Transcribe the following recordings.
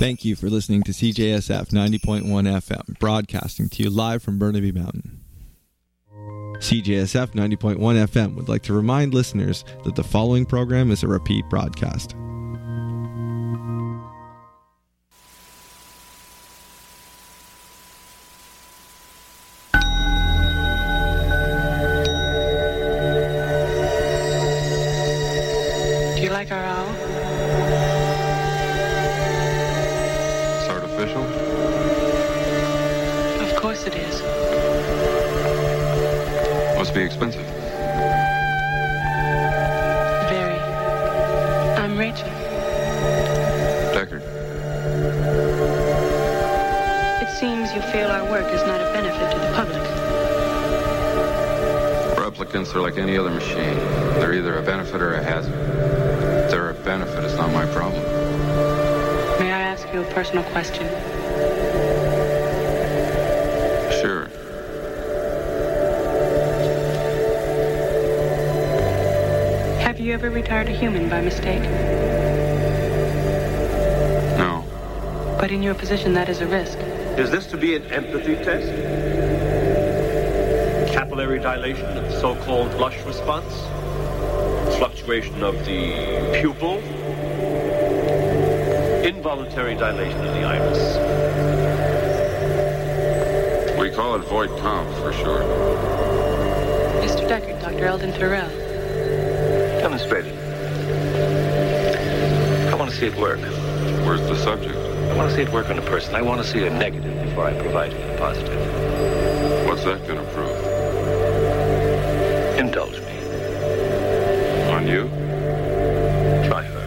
Thank you for listening to CJSF 90.1 FM, broadcasting to you live from Burnaby Mountain. CJSF 90.1 FM would like to remind listeners that the following program is a repeat broadcast. Do you like our owl? It's artificial? Of course it is. Must be expensive. Very. I'm Rachel. Deckard. It seems you feel our work is not a benefit to the public. Replicants are like any other machine. They're either a benefit or a hazard. If they're a benefit, it's not my problem. May I ask you a personal question? Sure. Have you ever retired a human by mistake? No. But in your position, that is a risk. Is this to be an empathy test? Capillary dilation of the so-called blush response? Fluctuation of the pupil? Involuntary dilation of the iris? We call it void comp for sure. Mr. Deckard, Dr. Eldon Terrell. Demonstrate it. I want to see it work. Where's the subject? I want to see it work on a person. I want to see a negative before I provide you with a positive. What's that gonna prove? Indulge me. On you? Try her.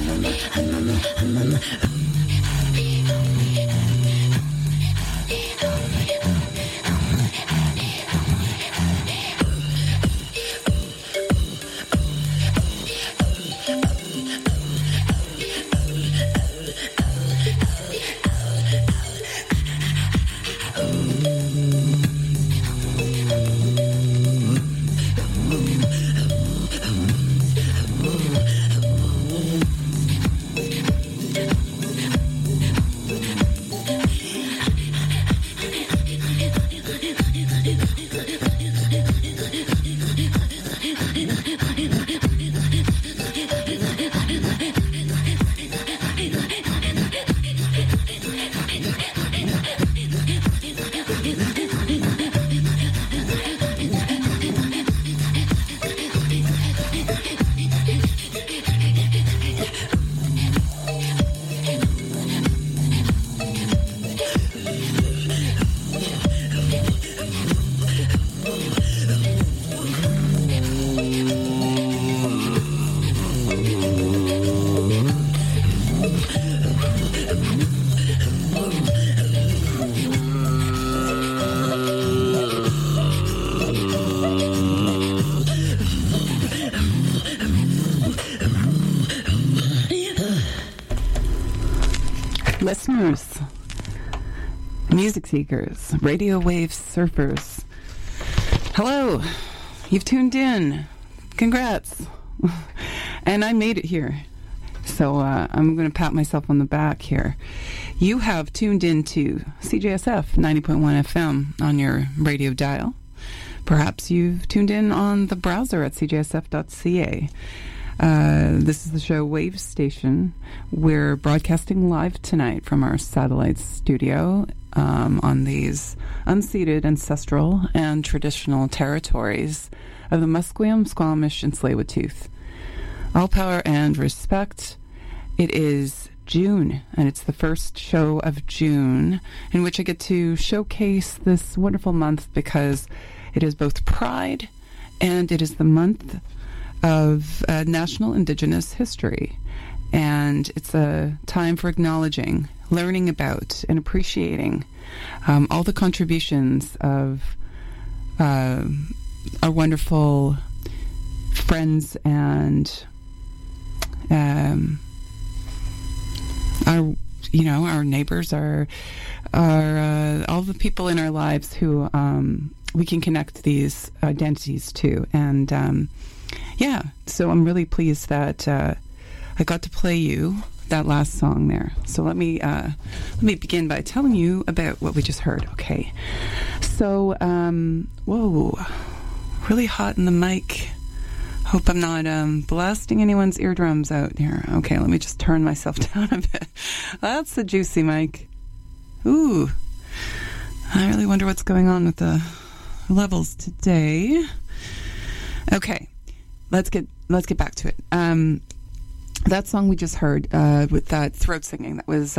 Listeners, music seekers, radio wave surfers, hello, you've tuned in. Congrats. And I made it here. So I'm going to pat myself on the back here. You have tuned into CJSF 90.1 FM on your radio dial. Perhaps you've tuned in on the browser at cjsf.ca. This is the show Wave Station. We're broadcasting live tonight from our satellite studio on these unceded, ancestral, and traditional territories of the Musqueam, Squamish, and Tsleil-Waututh. All power and respect. It is June, and it's the first show of June in which I get to showcase this wonderful month because it is both Pride and it is the month of National Indigenous History. And it's a time for acknowledging, learning about, and appreciating all the contributions of our wonderful friends and our neighbors, our all the people in our lives who we can connect these identities to. And so I'm really pleased that I got to play you that last song there. So let me begin by telling you about what we just heard. Okay, so whoa, really hot in the mic. Hope I'm not blasting anyone's eardrums out here. Okay, let me just turn myself down a bit. That's the juicy mic. Ooh, I really wonder what's going on with the levels today. Okay, let's get back to it. That song we just heard with that throat singing, that was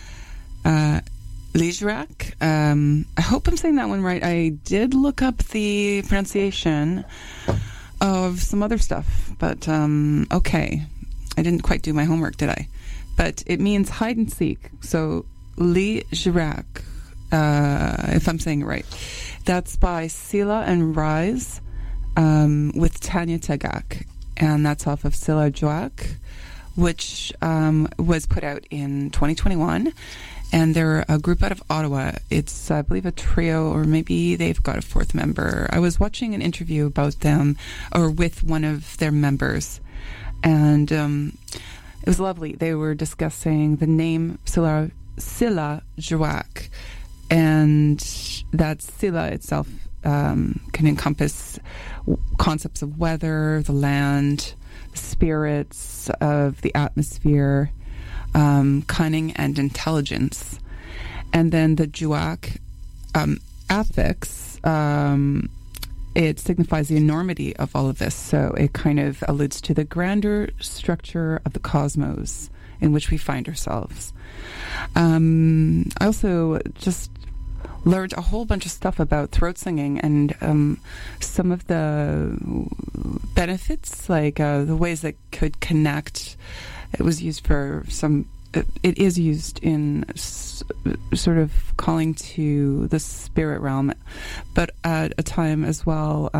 Ligerak. I hope I'm saying that one right. I did look up the pronunciation of some other stuff, but okay, I didn't quite do my homework, did I? But it means hide and seek. So Ligerak, if I'm saying it right. That's by Sila and Rise with Tanya Tagak, and that's off of Sila Joak, which was put out in 2021. And they're a group out of Ottawa. It's, I believe, a trio, or maybe they've got a fourth member. I was watching an interview about them, or with one of their members, and it was lovely. They were discussing the name Sila Joak, and that Sila itself can encompass concepts of weather, the land, the spirits of the atmosphere, cunning and intelligence. And then the Joak affix, it signifies the enormity of all of this. So it kind of alludes to the grander structure of the cosmos in which we find ourselves. I also just learned a whole bunch of stuff about throat singing and some of the benefits, like the ways that could connect it was used for some. It is used in sort of calling to the spirit realm, but at a time as well,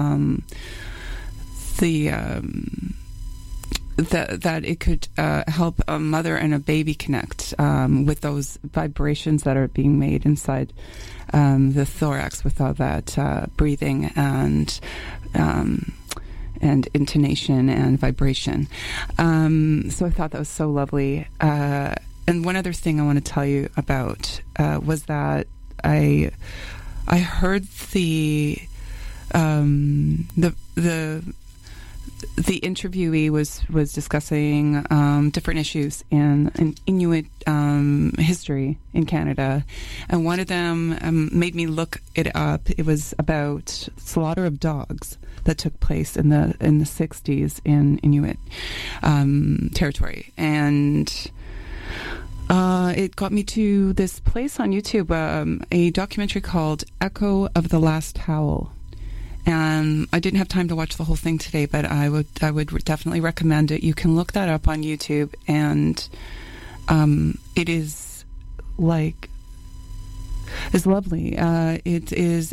that it could help a mother and a baby connect with those vibrations that are being made inside the thorax with all that breathing and intonation and vibration. So I thought that was so lovely. And one other thing I want to tell you about was that I heard the interviewee was discussing different issues in Inuit history in Canada, and one of them made me look it up. It was about slaughter of dogs that took place in the 60s in Inuit territory, and it got me to this place on YouTube, a documentary called Echo of the Last Howl. And I didn't have time to watch the whole thing today, but I would definitely recommend it. You can look that up on YouTube, and it is lovely. It is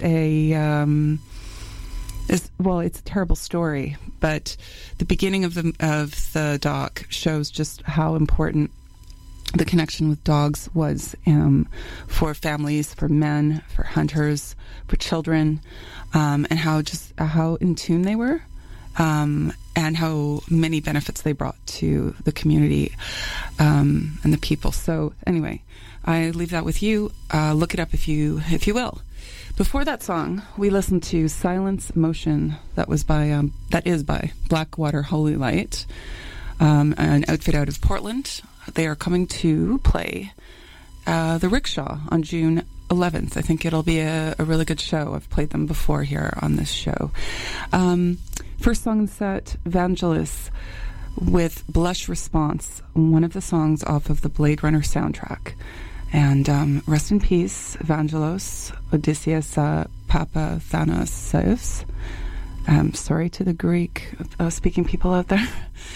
it's a terrible story, but the beginning of the doc shows just how important the connection with dogs was for families, for men, for hunters, for children, and how in tune they were, and how many benefits they brought to the community and the people. So anyway, I leave that with you. Look it up if you will. Before that song, we listened to Silence Motion. That is by Blackwater Holy Light, an outfit out of Portland. They are coming to play the Rickshaw on June 11th. I think it'll be a really good show. I've played them before here on this show. First song in the set, Vangelis with Blush Response, one of the songs off of the Blade Runner soundtrack. And rest in peace, Vangelos Odysseus Papathanassios. Sorry to the Greek-speaking people out there.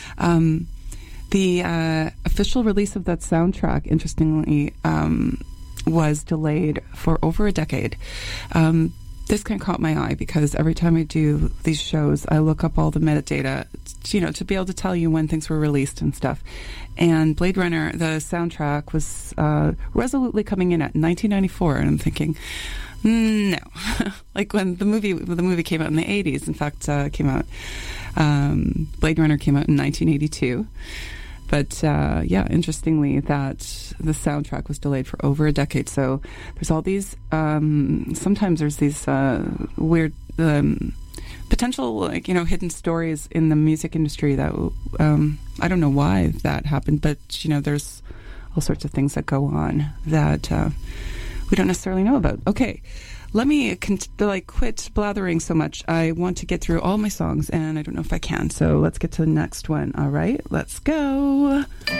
The official release of that soundtrack, interestingly, was delayed for over a decade. This kind of caught my eye because every time I do these shows, I look up all the metadata, to be able to tell you when things were released and stuff. And Blade Runner, the soundtrack, was resolutely coming in at 1994, and I'm thinking, no. Like when the movie came out in the 80s. In fact, Blade Runner came out in 1982. But interestingly, that the soundtrack was delayed for over a decade. So there's all these. Sometimes there's these weird potential, hidden stories in the music industry that I don't know why that happened, but there's all sorts of things that go on that we don't necessarily know about. Okay. Let me quit blathering so much. I want to get through all my songs, and I don't know if I can. So let's get to the next one. All right, let's go.